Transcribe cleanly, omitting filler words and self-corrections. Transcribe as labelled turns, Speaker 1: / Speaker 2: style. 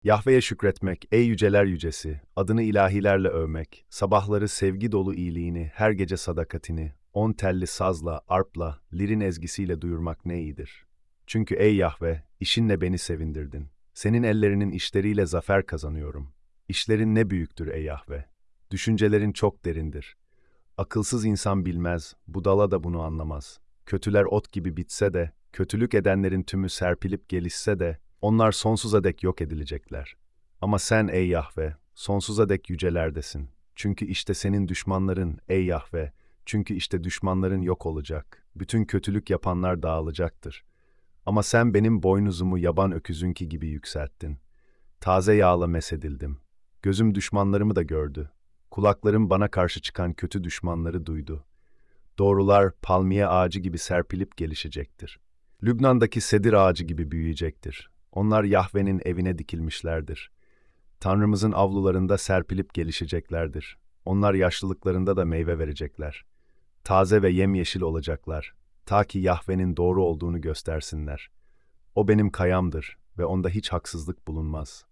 Speaker 1: Yahve'ye şükretmek, ey yüceler yücesi, adını ilahilerle övmek, sabahları sevgi dolu iyiliğini, her gece sadakatini, on telli sazla, arpla, lirin ezgisiyle duyurmak ne iyidir. Çünkü ey Yahve, işinle beni sevindirdin. Senin ellerinin işleriyle zafer kazanıyorum. İşlerin ne büyüktür ey Yahve. Düşüncelerin çok derindir. Akılsız insan bilmez, budala da bunu anlamaz. Kötüler ot gibi bitse de, kötülük edenlerin tümü serpilip gelişse de, onlar sonsuza dek yok edilecekler. Ama sen ey Yahve, sonsuza dek yücelerdesin. Çünkü işte senin düşmanların ey Yahve, çünkü işte düşmanların yok olacak. Bütün kötülük yapanlar dağılacaktır. Ama sen benim boynuzumu yaban öküzünki gibi yükselttin. Taze yağla mesedildim. Gözüm düşmanlarımı da gördü. Kulaklarım bana karşı çıkan kötü düşmanları duydu. Doğrular palmiye ağacı gibi serpilip gelişecektir. Lübnan'daki sedir ağacı gibi büyüyecektir. Onlar Yahve'nin evine dikilmişlerdir. Tanrımızın avlularında serpilip gelişeceklerdir. Onlar yaşlılıklarında da meyve verecekler. Taze ve yemyeşil olacaklar. Ta ki Yahve'nin doğru olduğunu göstersinler. O benim kayamdır ve onda hiç haksızlık bulunmaz.